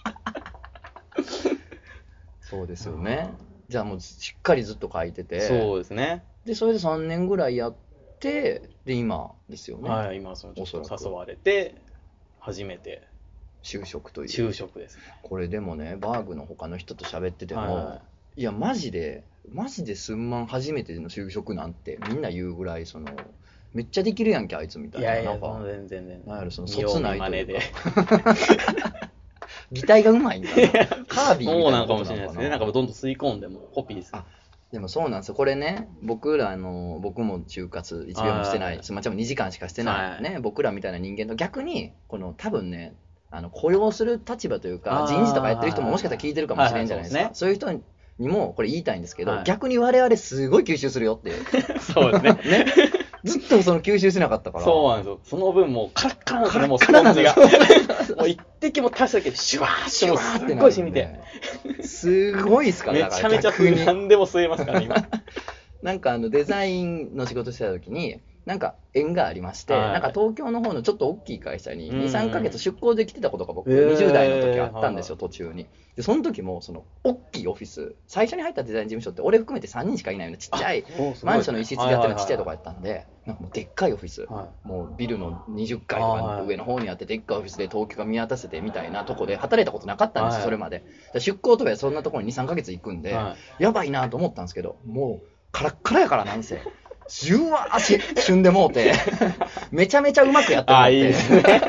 そうですよね。じゃあもうしっかりずっと書いてて、 そうですね。 で、それでさんねんぐらいやって、で、今ですよね。 はい、今そのちょっとおそらく誘われて、初めて就職という。 就職ですね。 これでもね、バーグの他の人と喋ってても、、 はいや、マジで、マジで数万初めての就職なんてみんな言うぐらい、その、めっちゃできるやんけ、あいつみたいな。 いやいや、 なんか全然全然。 なんやろその見よう卒内見まねで。 擬態がうまいんだな。カービィみたいなことそうなのかもしれないですね。なんかもうどんどん吸い込んでもコピーです。 あでもそうなんですよ。これね、僕らの、僕も就活いちびょうもしてない、すまちゃんもにじかんしかしてない、ね、僕らみたいな人間と逆に、この多分ね、あの雇用する立場というか、 あー人事とかやってる人ももしかしたら聞いてるかもしれんじゃないですか。 はいはいそういう人にもこれ言いたいんですけど、 はい逆に我々すごい吸収するよっていう。 そうですね。 ね。ずっとその吸収しなかったから。 そうなんですよ。その分もうカラッカラなんですよね、もうスカラッカラポンジがなん。 もう一滴も足しただけでシュワーってもうすっシュワーってなるごい染みて。 ね。すごいっすから、 めだからちゃめちゃ逆に何でも吸えますからね、今。 なんかあのデザインの仕事してた時に、なんか縁がありまして、 はいなんか東京の方のちょっと大きい会社にうんに、さんかげつ出向で来てたことが僕、 へーにじゅう代の時あったんですよ、 はい途中に。で、その時も、その大きいオフィス、最初に入ったデザイン事務所って、俺含めてさんにんしかいないようなちっちゃい、マンションの一室でやってるちっちゃいとこやったんで、なんかもうでっかいオフィス、 はもうビルのにじゅっかいとかの上の方にあって、でっかいオフィスで東京が見渡せてみたいなとこで働いたことなかったんですよ、 はいそれまで。で出向とかでそんなところにに、さんかげつ行くんで、 はやばいなと思ったんですけど、もうカラッカラやからなんせ。 じゅわーし旬でもうてめちゃめちゃうまくやってもうて、 あ、いいですね。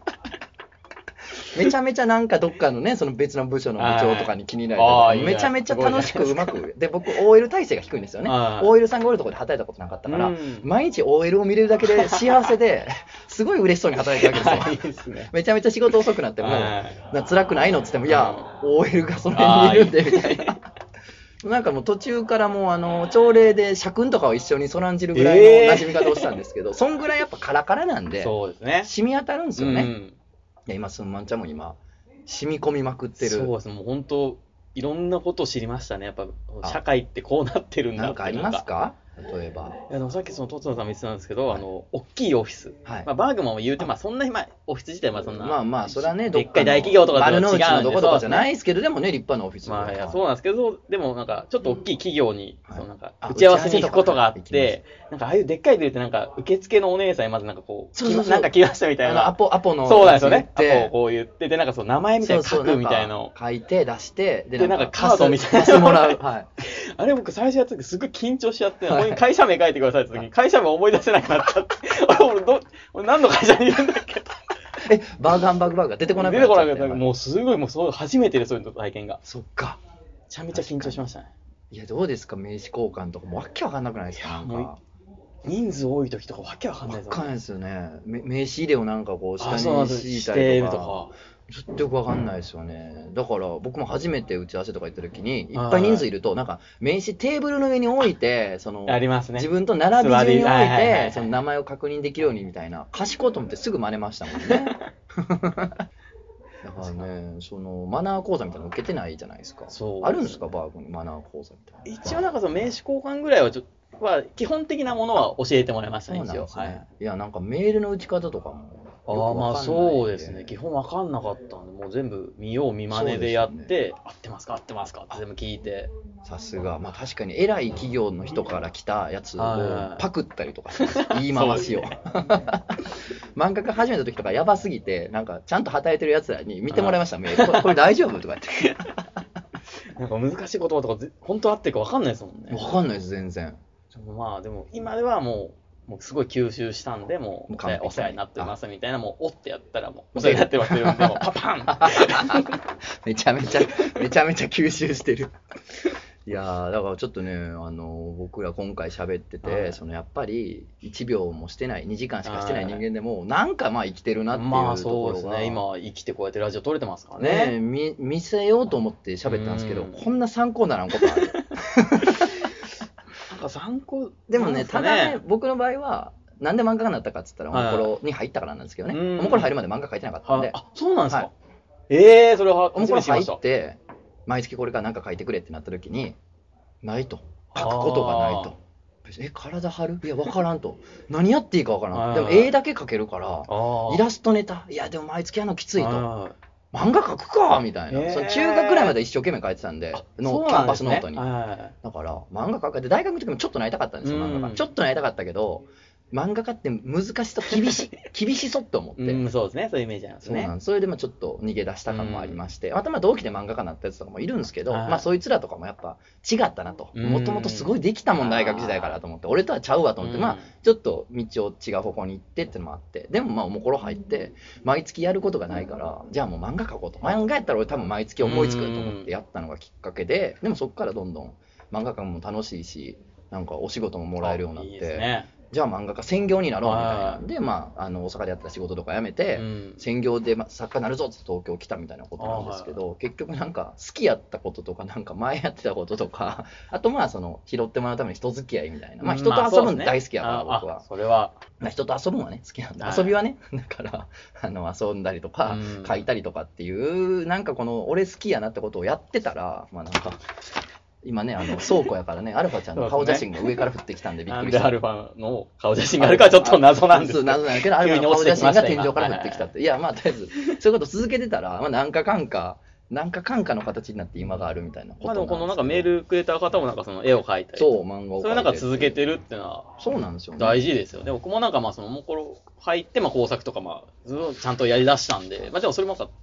めちゃめちゃなんかどっかのね、その別の部署の部長とかに気になりたりとか、 あーいいねめちゃめちゃ楽しくうまく。で、僕、オーエル 体制が低いんですよね。 はいオーエル さんがおるところで働いたことなかったから、 うん毎日 オーエル を見れるだけで幸せで、すごい嬉しそうに働いてるわけいいですよ。 ですね。 めちゃめちゃ仕事遅くなっても、 はいな辛くないのって言っても、いや、オーエル がその辺にいるんで、みたいな。なんかもう途中からもうあの朝礼で社訓とかを一緒にそらんじるぐらいの馴染み方をしたんですけど、そんぐらいやっぱカラカラなんで、 そうですね。 染み当たるんですよね。 うんいや今、すんまんちゃんも今、染み込みまくってる。 そうですね。もう本当、いろんなことを知りましたね。やっぱ、 あ社会ってこうなってるんだって。 なんかありますか例えば。 いやでもさっきその、とつのさんも言ってたんですけど、あの、大きいオフィス。 はい。 まあ、バーグマンも言うて、まあ、そんなに、まあ、オフィス自体はそんな、 まあまあ、それはね、 でっかい大企業とかとは違うんで丸の内のどことかじゃないそうですけど、でもね、立派なオフィスまあ、いや、 うそうなんですけど、でもなんか、ちょっと大きい企業に、 はいそのなんか、 あ打ち合わせに行くことがあっ打ち合わせて、なんか、ああいうでっかいビルってなんか、受付のお姉さんにまずなんかこう、 そうそうそうきなんか来ましたみたいあのアな。 ポ、アポの。 そうなんですよね。ア言ってポをこう言って、で、なんかその名前みたいなの書くみたいなのを。 書いて出して、 でなんかカードみたいなパスもらう。はい。 あれ僕最初やった時すごい緊張しちゃって、 はいここに会社名書いてくださいって時に会社名思い出せなくなっちゃって、あれ俺ど、俺何の会社にいるんだっけえ、バーガーハンバーグバーガー出てこなく出なっちゃっててこなかった。もうすごい、もうそう初めてでそういう体験が。 そっか。 めちゃめちゃ緊張しましたね。 いや、どうですか、名刺交換とかもわけわかんなくないですか、なんいやもか。 人数多い時とかわけわかんないですよね。 わかんないですよね。め名刺入れをなんかこう、下あ、 にそうなんです。 敷いしたてるとりとか。 か。 ちょっとよくわかんないですよね。だから僕も初めて打ち合わせとか行った時に、いっぱい人数いると、なんか名刺テーブルの上に置いて、その、 ありますね。 自分と並び順に置い座りはいはいはいはて、 いその名前を確認できるようにみたいな、賢いと思ってすぐ真似ましたもんね。だからね、そのマナー講座みたいなの受けてないじゃないですか。 そうあるんですか、バーグにマナー講座みたいな。 一応なんかその名刺交換ぐらいはちょっと、は基本的なものは教えてもらいましたね、一応。 そうなんですね。 はい。 いや、なんかメールの打ち方とかも。 ああ、まあそうですね。基本本わかんなかったんで、もう全部見よう見まねでやって、合ってますか合ってますかって全部聞いて。 さすが。まあ確かに偉い企業の人から来たやつをはいパクったりとかします、言い回しを。漫画家始めた時とかやばすぎて、なんかちゃんと働いてるやつらに見てもらいました、メール。これこれ大丈夫とか言って。 なんか難しい言葉とかぜ本当合ってるかわかんないですもんね。 わかんないです、全然。 まあでも今ではもう、もうすごい吸収したんで、もうお世話お世話になってますみたいな、もうおってやったらもうお世話になってますよ、でもパパンめちゃめちゃ、めちゃめちゃ吸収してる。いやー、だからちょっとね、あの僕ら今回喋ってて、 はいそのやっぱりいちびょうもしてない、にじかんしかしてない人間でも、なんかまあ生きてるなっていうところが、 まあそうですね、今生きてこうやってラジオ撮れてますからね。 ね見見せようと思って喋ったんですけど、 うんこんな参考にならんことある。 なんか参考でもね、 なんすかただね、僕の場合は、なんで漫画家になったかっつったら、おはいもころに入ったからなんですけどね、 うんおもころ入るまで漫画描いてなかったんで、 はあ、そうなんですか、 はいええー、それはおもころ入初めて知りました。 って、毎月これから何か描いてくれってなった時に、ないと。描くことがないと。え、体張るいや、わからんと。何やっていいかわからん。でも、絵だけ描けるから、イラストネタ、いや、でも毎月やるのきついと。 と。 漫画描くかみたいな。 へーその中学ぐらいまで一生懸命描いてたんで、のキャンパスノートに。 はだから、漫画描くで、大学の時もちょっとなりたかったんですよ、漫画うん家。ちょっとなりたかったけど、漫画家って難しさ、厳しい、厳しそうって思って。 い。うん、そうですね、そういうイメージなんですね。 そうなんです。それでまあちょっと逃げ出した感もありまして、またまあ同期で漫画家になったやつとかもいるんですけど、 はいまあそいつらとかもやっぱ違ったなと。 うんもともとすごいできたもん、大学時代からと思って、俺とはちゃうわと思って、 うんまあちょっと道を違う方向に行ってっていうのもあって、でもまあおもころ入って、毎月やることがないから、じゃあもう漫画描こうと。漫画やったら俺多分毎月思いつくと思ってやったのがきっかけで、でもそこからどんどん漫画家も楽しいし、なんかお仕事ももらえるようになっいいですて、 ね。 じゃあ漫画家専業になろうみたいなは。いで、まあ、あの大阪でやってた仕事とか辞めて、 うん専業でま作家になるぞって東京来たみたいなことなんですけど、結局なんか好きやったこととか、なんか前やってたこととか、あとまあその拾ってもらうために人付き合いみたいな。まあ人と遊ぶの大好きやから、僕は。 あそれは。 まあ人と遊ぶのはね、好きなんで、 はい遊びはね、だから、あの遊んだりとかうん、 書いたりとかっていう、なんかこの俺好きやなってことをやってたら、まあなんか、今ね、あの倉庫やからね、アルファちゃんの顔写真が上から降ってきたんでびっくりした。 なんでアルファの顔写真があるかちょっと謎なんですそう謎なんだけど、アルファの顔写真が天井から降ってきたっって。いや、まあとりあえず、そういうこと続けてたら、まあなんかかんか、なんかかんかの形になって今があるみたいなことまあでもこのなんかんですメールくれた方もなんかその絵を描いたり。 そう、漫画を描いてそれなんか続けてるっていうのはそうなんですよね。 大事ですよね。僕もなんかまあそのもころ入ってまあ工作とかまあずっとちゃんとやりだしたんで、まあでもそれもなんか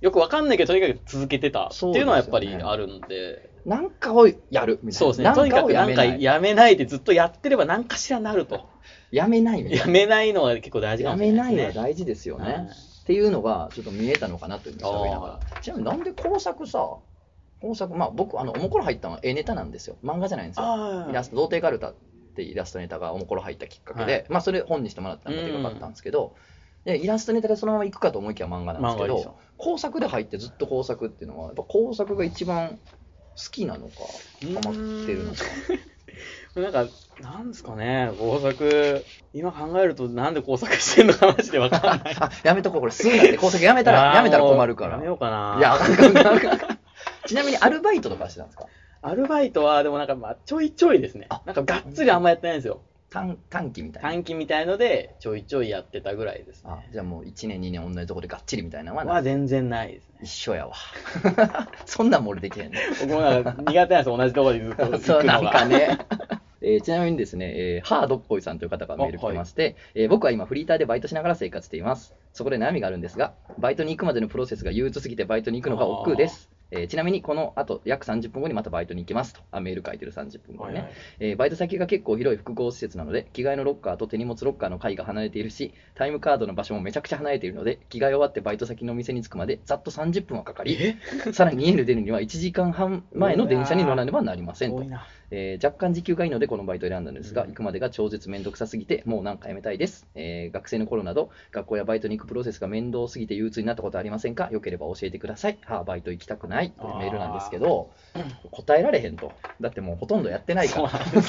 よくわかんないけど、とにかく続けてたっていうのはやっぱりあるんで。 なんかをやるみたいな。 そうですね。とにかくなんかやめないでずっとやってれば何かしらなると。 やめないみたいな。 やめないのは結構大事かもしれないですね。 やめないは大事ですよね。はい、っていうのがちょっと見えたのかなというふうに喋りながら。ちなみになんで工作さ、工作、まあ僕、あの、おもころ入ったのは絵ネタなんですよ。漫画じゃないんですよ。イラスト、童貞カルタってイラストネタがおもころ入ったきっかけで、はい、まあそれ本にしてもらったのがでかかったんですけど、でイラストネタでそのまま行くかと思いきや漫画なんですけど、工作で入ってずっと工作っていうのは、やっぱ工作が一番好きなのか、ハマってるのか。 なんか、なんですかね、工作、今考えるとなんで工作してんのかマジでわかんない。 あ、やめとこう、これすぐなって工作やめたら、やめたら困るから。 やめようかな。 いや、あかんあかんあかん。ちなみにアルバイトとかしてたんですか？ アルバイトは、でもなんかまあちょいちょいですね。なんかがっつりあんまやってないんですよ。 短, 短期みたいな。 短期みたいので、ちょいちょいやってたぐらいです、ね。 あ、じゃあもういちねん、にねん同じところでがっちりみたいなのはは全然ないですね。 一緒やわ。そんなんも俺できへんね。 僕もなんか苦手なんですよ、同じところでずっと行くのが。 そう、なんかね。えー、ちなみにですね、えー、ハードっぽいさんという方がメール来てまして、はい、えー、僕は今フリーターでバイトしながら生活しています。そこで悩みがあるんですが、バイトに行くまでのプロセスが憂鬱すぎてバイトに行くのが億劫です。えー、ちなみにこの後約さんじゅっぷんごにまたバイトに行きますと。あ、メール書いてるさんじゅっぷんごにね、はいはい、えー。バイト先が結構広い複合施設なので、着替えのロッカーと手荷物ロッカーの階が離れているし、タイムカードの場所もめちゃくちゃ離れているので、着替え終わってバイト先のお店に着くまでざっとさんじゅっぷんはかかり、さらに家に出るにはいちじかんはんまえの電車に乗らねばなりませんと。えー、若干時給がいいのでこのバイトを選んだのですが、うん、行くまでが超絶めんどくさすぎてもうなんかやめたいです、えー、学生の頃など学校やバイトに行くプロセスが面倒すぎて憂鬱になったことありませんか？よければ教えてください。はあ、バイト行きたくないというメールなんですけど、答えられへんと。だってもうほとんどやってないから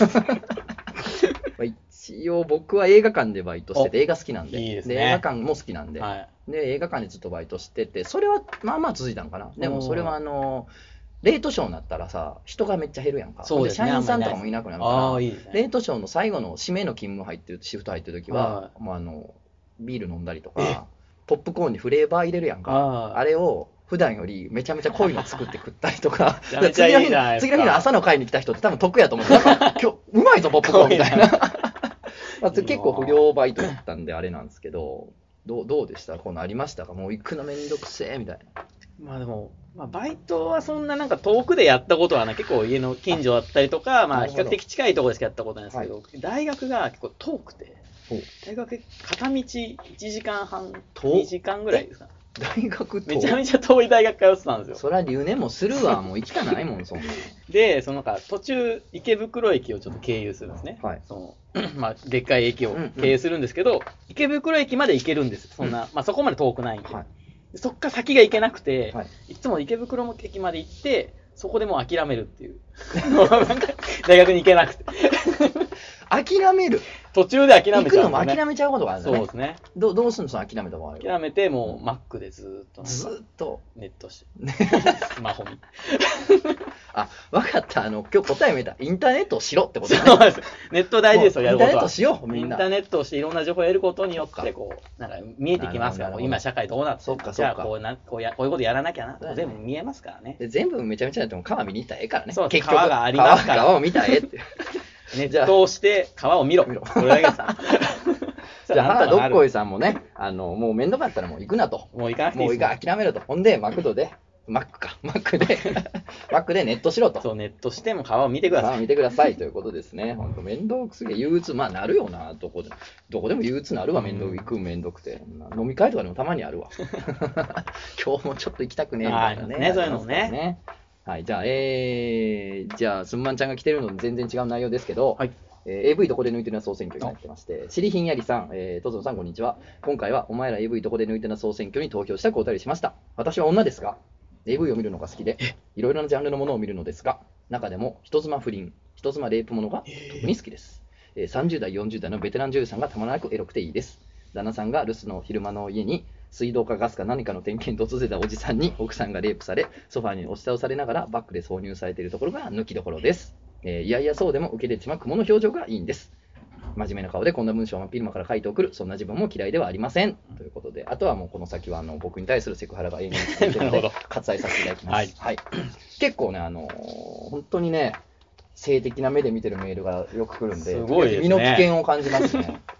一応僕は映画館でバイトしてて、映画好きなんで、 いいですね、 で映画館も好きなんで、 はい、 で映画館でずっとバイトしてて、それはまあまあ続いたのかな。でもそれはあのレートショーになったらさ、人がめっちゃ減るやんか。 そうですね、 社員さんとかもいなくなるから、 いいですね、 レートショーの最後の締めの勤務入ってる、シフト入ってる時は、もうあのビール飲んだりとか、ポップコーンにフレーバー入れるやんか。あ, あれを普段よりめちゃめちゃ濃いの作って食ったりとか、次の日の次の日の朝の会に来た人って多分得やと思う。なんか今日うまいぞポップコーンみたいな。まあ、結構不良バイトだったんであれなんですけど、どうどうでした？こうなりましたか？もう行くのめんどくせえみたいな。 まあでも、まあ、バイトはそんななんか遠くでやったことはない。結構家の近所だったりとか、まあ比較的近いところでしかやったことないんですけど、はい、大学が結構遠くて、大学片道いちじかんはん、にじかんぐらいですか。 大学めちゃめちゃ遠い大学通ってたんですよ。 そりゃ留年もするわ、もう行きたないもん、そんな。 で、そのなんか途中、池袋駅をちょっと経由するんですね。 はい、 そのまあ、でっかい駅を経由するんですけど、うんうん、池袋駅まで行けるんです。そんな、うん、まあそこまで遠くないんで。はい、そっから先が行けなくて、はい、いつも池袋駅まで行って、そこでもう諦めるっていう。大学に行けなくて。 諦める途中で諦めちゃう、ね。 行くのも諦めちゃうことがあるんだね。 そうですね。 ど, どうすんのその諦めた場合は。 諦めて、もう Mac でずっと。 ずっと。 ネットして。スマホ見。 あ、わかった。あの、今日答え見た。インターネットをしろってことね。 そうです。ネット大事ですよ、やることは。 インターネットしよう、みんな。 インターネットをしていろんな情報を得ることによって、こう、なんか見えてきますから、今社会どうなってるか。じゃあこうなこうや、こういうことやらなきゃな。全部見えますからね。 で全部めちゃめちゃやっても川見に行ったらええからね。 そう、結局。川がありますから。 川を見たらええって。 ネットをして川を見ろ。見ろ。これだけさ。 じゃあ、どっこいさんもね、あの、もうめんどかったらもう行くなと。 もう行かなくていい。 もう諦めろと。ほんで、マクドで、マックか。マックで、マックでネットしろと。 そう、ネットしても川を見てください。 川を見てくださいということですね。ほんと、めんどくすげえ憂鬱、まあなるよな、どこで。どこでも憂鬱なるわ、めんどく、行くめんどくて。飲み会とかでもたまにあるわ。今日もちょっと行きたくねえみたいなね。 ね、そういうのもね。 はい、じゃあ、えー、じゃあ、すんまんちゃんが来てるので全然違う内容ですけど、 はい。 えー、エーブイ どこで抜いてるな総選挙になってまして、しりひんやりさん、えー、とぞのさんこんにちは。今回はお前ら エーブイ どこで抜いてるな総選挙に投票したくお便りしました。私は女ですが、エーブイ を見るのが好きで、いろいろなジャンルのものを見るのですが、中でも人妻不倫、人妻レイプものが特に好きです。えー、さんじゅう代、よんじゅう代のベテラン女優さんがたまらなくエロくていいです。旦那さんが留守の昼間の家に水道かガスか何かの点検と訪れたおじさんに奥さんがレイプされ、ソファーに押し倒されながらバックで挿入されているところが抜きどころです。えー、いやいやそうでも受け入れちまう雲の表情がいいんです。真面目な顔でこんな文章を真っ昼間から書いて送る、そんな自分も嫌いではありません。ということで、あとはもうこの先はあの僕に対するセクハラが永遠に続いているので割愛させていただきます。はいはい、結構ね、あのー、本当にね、性的な目で見てるメールがよく来るんで、 すごいですね、 身の危険を感じますね。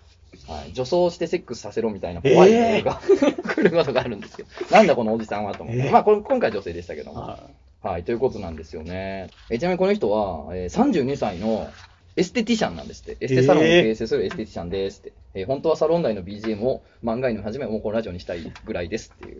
はい、女装してセックスさせろみたいな怖いメールが、えー、来ることがあるんですけど、なんだこのおじさんはと思って、えー、まあこれ今回女性でしたけども、はい、はい、ということなんですよね。えちなみにこの人は、えー、さんじゅうにさいのエステティシャンなんですって。エステサロンを経営するエステティシャンですって。えー、本当はサロン内の ビージーエム を漫画犬をはじめ、もうこのラジオにしたいぐらいですっていう。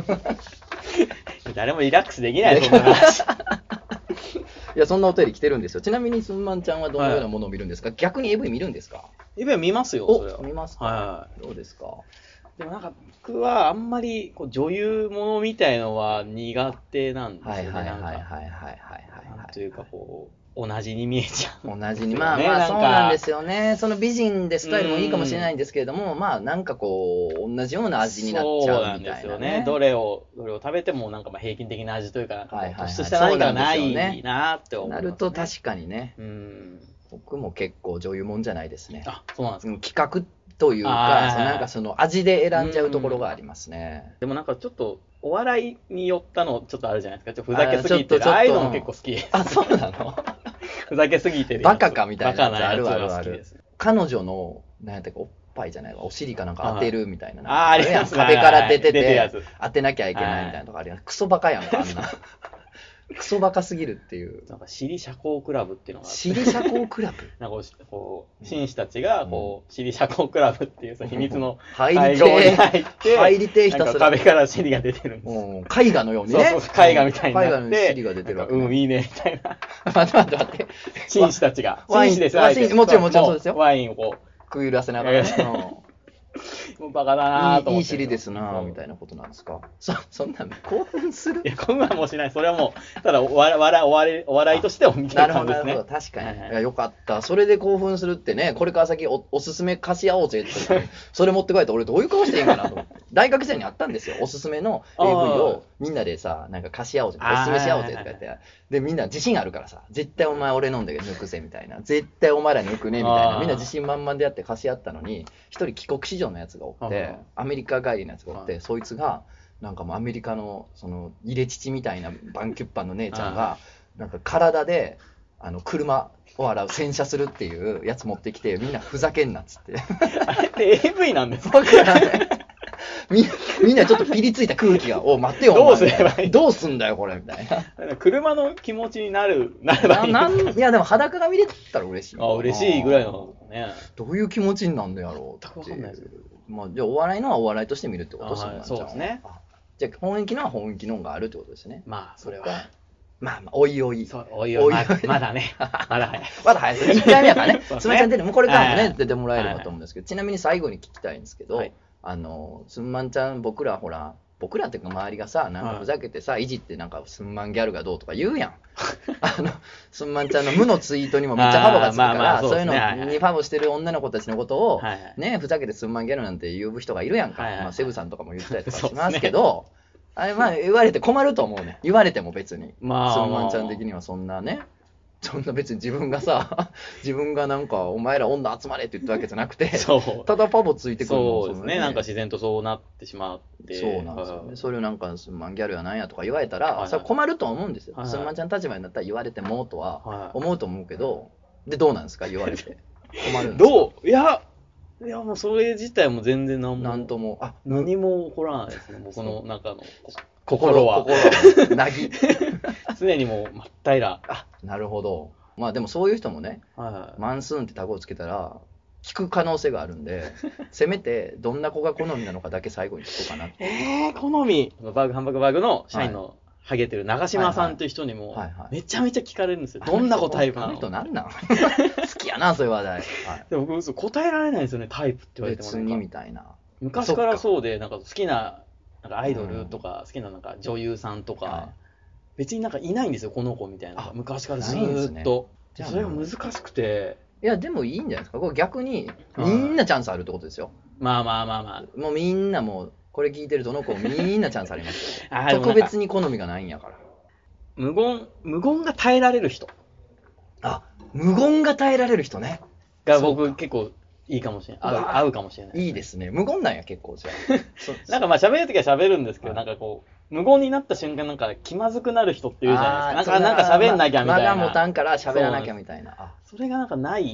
誰もリラックスできないそんな話。 いや、そんなお便り来てるんですよ。ちなみにすんまんちゃんはどのようなものを見るんですか？はい、逆に エーブイ 見るんですか？ エーブイ は見ますよ、それは。 見ますか？ はい。 どうですか？ でもなんか僕はあんまりこう女優ものみたいのは苦手なんですよね。 はいはいはいはいはいはい、 なんというかこう同じに見えちゃう。 同じに、まあまあそうなんですよね。その美人でスタイルもいいかもしれないんですけれども、まあなんかこう同じような味になっちゃうみたいな、ね。そうなんですよね。 どれをどれを食べてもなんかまあ平均的な味というか、突出した何かがないなって思う、ね。 なると確かにね。 うん。 僕も結構女優もんじゃないですね。 あ、そうなんですか。 企画というか、そのなんかその味で選んじゃうところがありますね。 でもなんかちょっとお笑いによったのちょっとあるじゃないですか。ちょっとふざけすぎてる。ああいうのも結構好き。 あ、そうなの？ ふざけすぎてる。 バカかみたいなやつあるあるある。彼女の、なんやったか、おっぱいじゃないわ、お尻かなんか当てるみたいな。 ああ、あれやん。 壁から出てて、当てなきゃいけないみたいなとかあるやん。クソバカやんか、あんな。クソバカすぎるっていう。 なんか、尻社交クラブっていうのがあって。 尻社交クラブなんかこう、紳士たちが、こう、尻社交クラブっていう秘密の会合に入って、入りてひたすら。 壁から尻が出てるんですよ。 絵画のようにね。 そうそう、絵画みたいになって。 絵画の尻が出てるわけ。 うん、いいね、みたいな。 待って待って待って。 紳士たちが。 紳士です。もちろんもちろんそうですよ。 ワインをこう。 食い入らせながら。 もうバカだなぁと思って。 いい尻ですなぁみたいなことなんですか。そ、そんな興奮する？ いや、興奮はもうしない。それはもう、ただお笑い、お笑い、お笑いとしても見てる感じですね。 なるほど、確かに。はいはい、いや、よかった。それで興奮するってね、これから先 お, おすすめ貸し合おうぜって、それ持ってこいって俺どういう顔していいんかなと思って。大学時代にあったんですよ。おすすめの エーブイ をみんなでさ、なんか貸し合おうぜ、おすすめし合おうぜとか言って。で、みんな自信あるからさ、絶対お前俺飲んで抜くぜみたいな。絶対お前ら抜くねみたいな。みんな自信満々でやって貸し合ったのに、一人帰国子女のやつがおって、アメリカ帰りのやつがおって、そいつが、なんかもうアメリカの、その、入れ乳みたいなバンキュッパンの姉ちゃんが、なんか体で、あの、車を洗う、洗車するっていうやつ持ってきて、みんなふざけんなっつって。 あれって エーブイ なんですか？み, みんなちょっとピリついた空気が、お待ってよ、 どうすればいい？ どうすんだよ、これ、みたいな。車の気持ちになる、なればいいな。 いや、でも裸が見れたら嬉しい。 あ、嬉しいぐらいのね。 どういう気持ちになんのやろうって。 わかんないですけど。 まあ、じゃあお笑いのはお笑いとして見るってことですよね。 そうですね。 じゃあ本気のは本気のがあるってことですね。 まあ、それは。 まあまあ、おいおい。 そう、おいおい。まだね。まだ早い。 まだ早いです。いっかいめやからね。すみません、でもこれからもね、出てもらえればと思うんですけど、ちなみに最後に聞きたいんですけど、あの、すんまんちゃん、僕らほら、僕らっていうか周りがさ、なんかふざけてさ、いじってなんかすんまんギャルがどうとか言うやん。あの、すんまんちゃんの無のツイートにもめっちゃファボがつくから、そういうのにファボしてる女の子たちのことを、ね、ふざけてすんまんギャルなんて呼ぶ人がいるやんか。まあ、セブさんとかも言ったりとかしますけど、あれまあ言われて困ると思うね。言われても別に。すんまんちゃん的にはそんなね。そんな別に自分がさ、自分がなんか、お前ら女集まれって言ったわけじゃなくて、ただパボついてくるの。そうですね、なんか自然とそうなってしまって。 そうなんですよね。それをなんか、すんまんギャルやなんやとか言われたら、それ困ると思うんですよ。すんまんちゃん立場になったら言われてもとは思うと思うけど、で、どうなんですか、言われて。困るんですか？ どういや、いやもうそれ自体も全然何も。 なんとも。 あ、何も起こらないですね、僕の中の。心は。 心は。なぎ。 常にもう真っ平ら。 あ、なるほど。まあでもそういう人もね、はいはい、マンスーンってタグをつけたら、聞く可能性があるんで、せめてどんな子が好みなのかだけ最後に聞こうかなって。 えー、好み。バーグ、ハンバーグバーグの社員の、はい、ハゲてる長嶋さんっていう人にも、めちゃめちゃ聞かれるんですよ。どんな子タイプなの？ あの人なんなん好きやな、そういう話題。はい、 でも僕、答えられないんですよね、タイプって言われても。 別にみたいな。 昔からそうで、なんか好きな、なんかアイドルとか、好きななんか女優さんとか、はい、別になんかいないんですよ、この子みたいな。昔からずーっと。ね、それが難しくて。 いや、でもいいんじゃないですか。これ逆に、みんなチャンスあるってことですよ。 まあまあまあまあ。 もうみんなもう、これ聞いてるどの子みんなチャンスありますよ。特別に好みがないんやから。 無言、無言が耐えられる人。 あ、無言が耐えられる人ね。 が僕結構いいかもしれない。合う、合うかもしれない。 いいですね。無言なんや、結構じゃあ。なんかまあ喋るときは喋るんですけど、なんかこう、無言になった瞬間なんか気まずくなる人って言うじゃないですか。なんか、なんか喋んなきゃみたいな。 間が持たんから喋らなきゃみたいな。 それがなんかない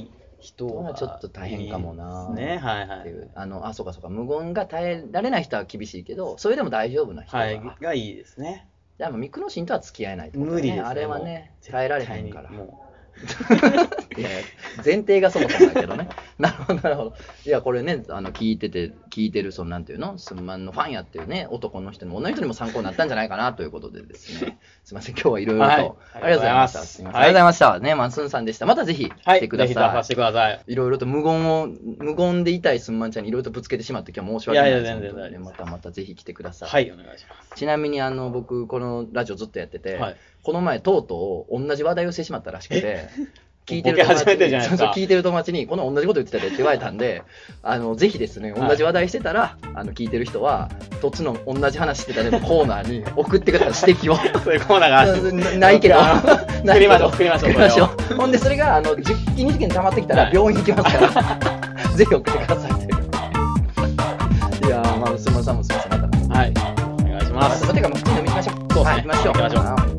人がちょっと大変かもなですね。はいはい。 っていうあのあそうかそうか無言が耐えられない人は厳しいけどそれでも大丈夫な人は、 はい、がいいですね。 じゃあミクノシンとは付き合えないってことだね。 無理ですね。 あれはね耐えられへんから。 もういや前提がそもそもだけどね。なるほどなるほど。いやこれねあの聞いてて聞いてるそのなんていうのスンマンのファンやっていうね男の人にも女の人にも参考になったんじゃないかなということでですね。すみません今日はいろいろと、 はい、 ありがとうございました。すみません、はい、ありがとうございました。ねマンスンさんでした。またぜひ来てください。 はい、ぜひ出させてください。 いろいろと無言を無言でいたいスンマンちゃんにいろいろとぶつけてしまって今日申し訳ないです。 いやいや全然大丈夫です。 またまたぜひ来てください。 はいお願いします。 ちなみにあの僕このラジオずっとやってて、はい、この前とうとう同じ話題をしてしまったらしくて。聞いてる友達にそうそう聞いてる友達にこの同じこと言ってたでって言われたんであのぜひですね同じ話題してたら、はい、あの聞いてる人はどっちの同じ話してたでもコーナーに送ってください指摘をそういうコーナーがあるないけど作りましょう作りましょう作りましょうほんでそれがあのじゅっきにじゅっけん溜まってきたら病院行きますから、はい、ぜひ送ってくださいといういやーまあすみませんもすみませんまたはいお願いしますてかもう普通に飲みましょうそうですねはい行きましょう行きましょう